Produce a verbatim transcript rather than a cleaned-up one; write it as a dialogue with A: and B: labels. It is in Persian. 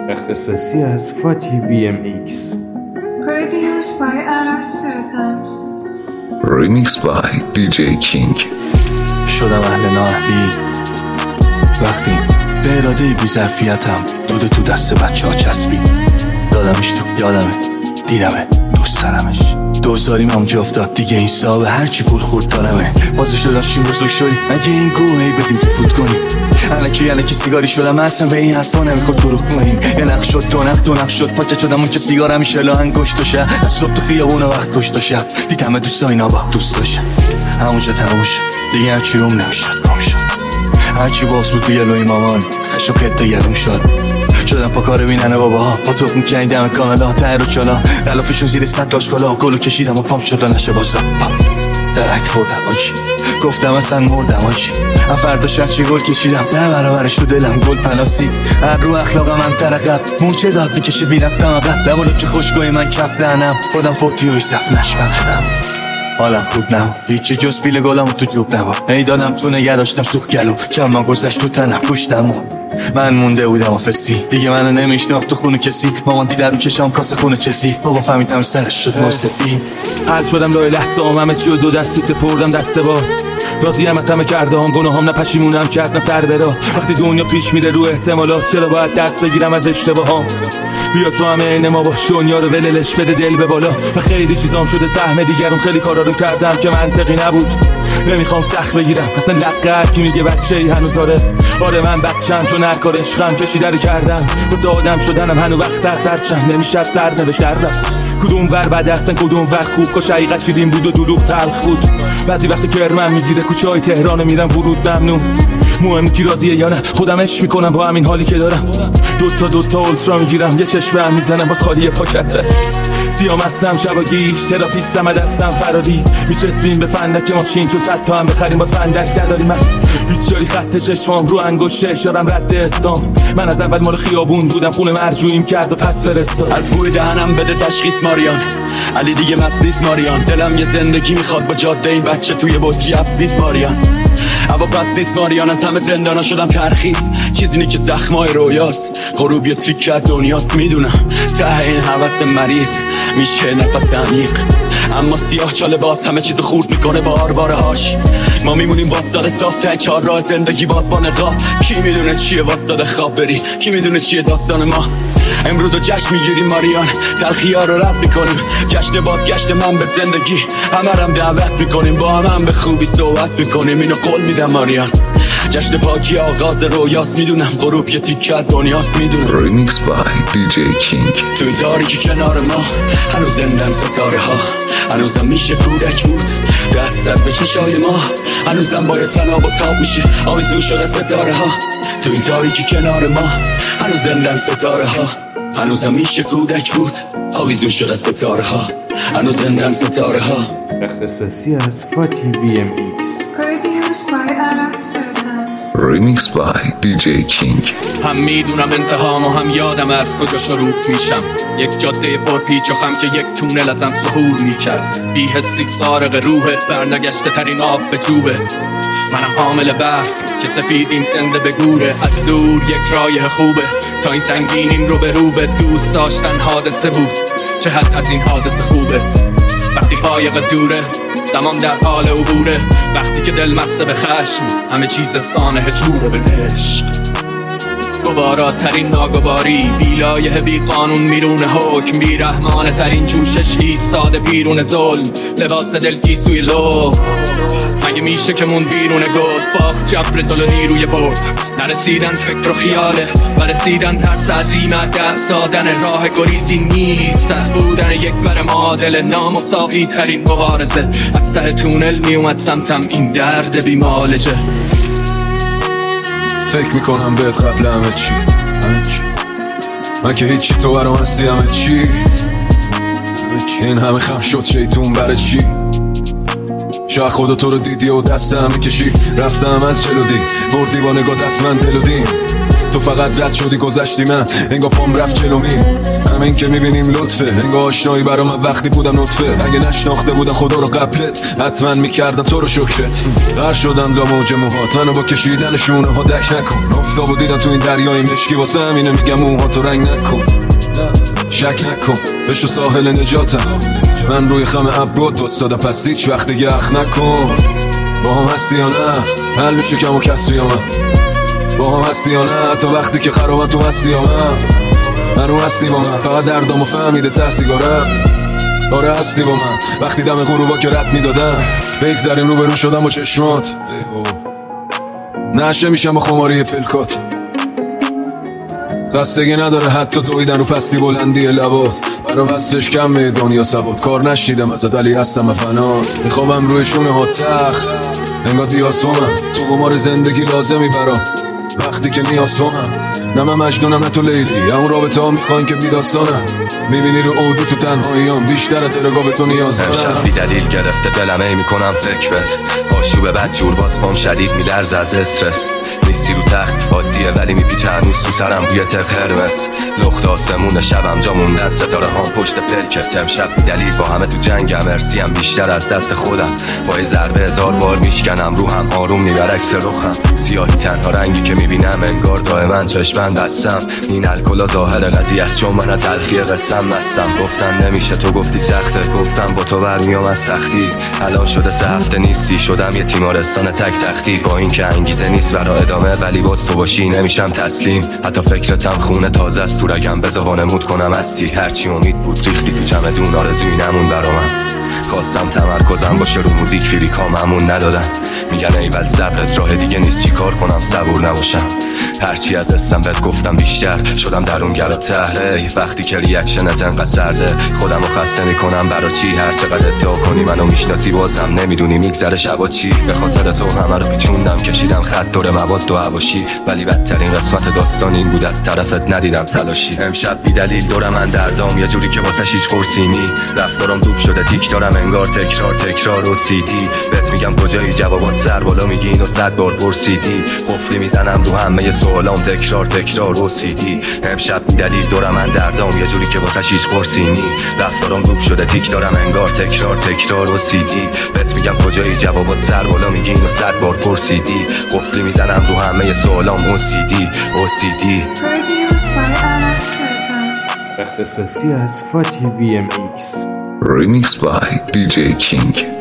A: اختصاصی از فاتی وی ام ایکس.
B: Produced by Aras Firatans.
C: Remix by دی جی King.
D: شدم اهل نااهلی وقتی به اراده بی ظرفیتم دوده تو دست بچه ها چسبی دادمش تو یادمه دیدمه دوست دارمش دوزاریم هم جا افتاد دیگه این صاحب هرچی پول خورد دارمه واسه شدم چین بزرگ شدی اگه این گوهی بدیم تو فوت کنیم الکی الکی سیگاری شدم اصلا به این حرفا نمیخواد دروغ کنیم یه نخ شد دو نخ دو نخ شد پاچه شدم اون که سیگار همیشه لاهن گشت و شب از صبح تو خیابون وقت گشت و شب دیدمه دوستا اینا با دوست داشتم همونجا تموم شد دیگه هرچی روم نمیشد روم شد هرچی باز بود توی لوی مامان خش و خط یادم شد شدم پا کار بیننه باباها پا توپ میکنی دم کانالا تر و چالا غلافشون زیر صد داشکالا گلو کشیدم و پام شد و نشه بازا درک خوردم آجی گفتم اصلا مردم آجی من فردا شرچی گل کشیدم ده برابرش تو دلم گل پناسید هر رو اخلاقم من ترقب موچه داد میکشید میرفتم عقب لبالو که خوشگاهی من کف دهنم خودم فوتیوی صف نشبقم حالم خوب نبود هیچی جز پیل گلم تو جوب نبود ای دادم تو نگه داشتم سوخ گلو چرمان گذشت تو تنم کشتم من مونده بودم آفسی دیگه منو نمیشناخت تو خونه کسی مامان دیده رو چشام کاسه خونه چسی بابا فهمیدم سرش شد مصفی
E: حل شدم لای لحظه هم همه چی و دو دستی سپردم دست باد راضیم از همه کرده هم گناه هم نه پشیمونم کرد نه سر برا وقتی دنیا پیش میره رو احتمالات چرا باید درس بگیرم از اشتباهام بیا تو همه عین ما باش دنیا رو وللش بده دل به بالا و خیلی چیزام شده سهم دیگرون خیلی کارا رو کردم که منطقی نبود نمیخوام سخت بگیرم اصلا لقه هر کی میگه بچه ای هنوز داره آره من بچم چون هر کار عشقم کشیده رو کردم واسه آدم شدنم هنو وقت از سرچم نمیشه از سر نوشت کردم کدوم ور بد هستن کدوم ور خوب کاش حقیقت شیرین بود و دروغ تلخ بود بعضی وقت کرمم میگیره کوچه های تهران میرم ورود ممنون مهم کی راضیه یا نه خودم عشق میکنم با همین حالی که دارم دوتا دوتا اولترا میگیرم یه چشمه هم میزنم باز خالی پاکته سیام هستم شبا گیش تراپیستم از دستم فراری میچسبیم به فندک ماشین چون صد تا هم بخریم باز فندک نداری من هیچ جاری خط چشمام رو انگشت اشارم رد استام من از اول مال خیابون بودم خونه مرجوعیم کرد و پس فرستاد
F: از بوی دهنم بده تشخیص ماریان علی دیگه مست نیست ماریان دلم یه زندگی میخواد با جاده این بچه توی بطری افس نیست ماریان هوا پس نیست ماریان از همه زندانا شدم ترخیص چیزی نی که زخمای رویاست غروب یه تیکه دنیاست میدونم ته این حوث مریض میشه نفس عمیق اما سیاه چاله باز همه چیزو خورد میکنه با آرواره هاش ما میمونیم واسدار صاف ته چهار راه زندگی باز با نقاب کی میدونه چیه واسدار خواب بری کی میدونه چیه داستان ما امروزو جشن میگیریم ماریان تلخی‌ها رو رد میکنیم جشن بازگشت من به زندگی همه رم دعوت میکنیم با هم, هم به خوبی صحبت میکنیم اینو قول میدم ماریان جشن پاکی آغاز رویاست میدونم غروب یه تیکه دنیاست میدونم
C: Remix by دی جی King.
F: تو این تاریکی کنار ما هنوز زندن ستاره ها هنوزم میشه کودک بود دستت به چشای ما هنوزم باید تناب و تاب میشه آویزون شده ستاره ها تو این تاریکی کنار ما هنوز زندن ستاره ها هنوزم میشه کودک بود آویزون شده ستاره ها هنوز زندن ستاره ها
A: اختصاصی از فاتی وی ام ایکس.
B: Produced by Aras Firatans.
C: Remix by دی جی King.
G: هم میدونم انتهام و هم یادم از کجا شروع میشم یک جاده پر پیچ و خم که یک تونل ازم ظهور میکرد بی حسی سارق روحه برنگشته ترین آب به جوبه منم حامل برف که سفیدیم زنده به گوره از دور یک رایه خوبه تا این سنگینیم رو به رو به دوست داشتن حادثه بود چه حد از این حادثه خوبه وقتی قایق دوره زمان در حال عبوره وقتی که دل مسته به خشم همه چیز سانحه جوره به عشق گوارا ترین ناگواری بیلایه بی قانون میرون حکم بی رحمانه ترین جوشش ایستاده بیرون ظلم لباس دلگی سوی لو مگه میشه که مون بیرون گفت باخت جبر دل نیروی برد نرسیدن فکر و خیاله و رسیدن ترس عظیمت دست دادن راه گریزی نیست از بودن یک ور معادل نامساوی ترین مبارزه از ته تونل میومد سمتم این درد بیمالجه
H: فکر میکنم بهت قبل همه چی همه چی من که هیچی تو برام هستی همه چی همه چی این همه خم شد شیطون برای چی شاید خدا تو رو دیدی و دست همه کشی رفتم از جلو دی بردی با نگاه دست من دلو دیم تو تو فقط رد شدی گذشتی، من انگار پام رفت جلومی. همین که میبینیم لطفه، انگار آشنایی برا من وقتی بودم نطفه. اگه نشناخته بودم خدا رو قبلت، حتما میکردم تو رو شکرت. غرق شدم دا موج موهات، منو با کشیدن شونه ها دک نکن. افتاب و دیدم تو این دریای مشکی، واسه همینه میگم موهاتو رنگ نکن. شک نکن بشو ساحل نجاتم، من روی خم ابرود وستادم، پس هیچ وقت دیگه اخ نکن. با هم هستی یا نه؟ حل میشه کم و کسری یا من؟ با هم هستی یا نه؟ تا وقتی که خرابم تو هستی یا من؟ من رو هستی با من، فقط دردامو فهمیده ته سیگارم. آره هستی با من، وقتی دم غروبا که رد میدادم. بگذاریم رو برون شدم با چشمات، نشه میشم با خماری پلکات. خستگی نداره حتی دویدن رو پستی بلندی لبات. برا وصفش کمه دنیا ثبات، کار نشیدم ازت ولی هستم فنا. میخوابم روی شونه ها تخت، انگار دیاسومم. تو قمار زندگی لازمی برام وقتی که نیاز همم. نه من مجنونم نه تو لیلی، همون رابطه ها میخواین که بیداستانم. میبینی رو عودی تو تنهاییام، بیشتر دلگاه به تو نیاز دارم.
I: امشب بی دلیل گرفته دلم، ای میکنم فکر بت. آشوب بد جور باز پام شدید میلرز از استرس. نیستی رو تخت عادیه ولی میپیچه هنوز تو سرم بوی تق قرمز. لخت آسمون شبم جا موندن، ستاره هم پشت پلکت. امشب بی دلیل با همه تو جنگم، ارسیم بیشتر از دست خودم. با یه ضربه هزار بار میشکنم روحم، آروم میبر عکس رخم. سیاهی تنها رنگی که میبینم، انگار دائما چشمن بستم. این الکلا ظاهر قضیه است، چون من تلخی قسم مستم. گفتن نمیشه تو گفتی سخته، گفتم با تو برمیام از سختی. الان شده سه هفته نیستی، شدم یه تیمارستان تک تختی. با این که انگیزه نیست برا ادامه، ولی باز تو باشی نمیشم تسلیم. حتی فکرتم خونه تازه است تو رگم، بذار وانمود کنم هستی. هرچی امید بود ریختی تو چمدون، آرزویی نمون برا من. خواستم تمرکزم باشه رو موزیک، فیریکام همون ندادن. میگن ایول صبرت راه دیگه نیست، چی کار کنم صبور نباشم. هرچی از اسم بهت گفتم بیشتر شدم درونگرا تهره. وقتی که ریاکشنت انقدر سرده، خودمو خسته میکنم برا چی. هر چقدر ادعا کنی منو میشناسی، بازم نمیدونی میگذره شبا چی. به خاطر تو همه رو پیچوندم، کشیدم خط دور مواد و هواشی. ولی بدترین قسمت داستان این بود، از طرفت ندیدم تلاشی. امشب بی دلیل دور من دردام، یه جوری که واسه هیچ قرصی نی. رفتارم دوب شده تیک دارم، انگار تکرار تکرار و سیدی. بهت میگم کجایی جوابات سر بالا میگی، اینو صد بار پرسیدی. قفلی میزنم رو همه سوالام، تکرار تکرار و سیدی. امشب بی دلیل دور من دردام، یه جوری که واسه هیچ قرصی نی. رفتارم دوب شده تیک دارم، انگار تکرار تکرار و سیدی. بهت میگم کجایی جوابات سر بالا میگی، اینو صد بار پرسیدی. قفلی میزنم رو همه سوالام، او سیدی او سیدی.
A: اختصاصی از فاتی وی ام ایکس.
C: Remix by دی جی King.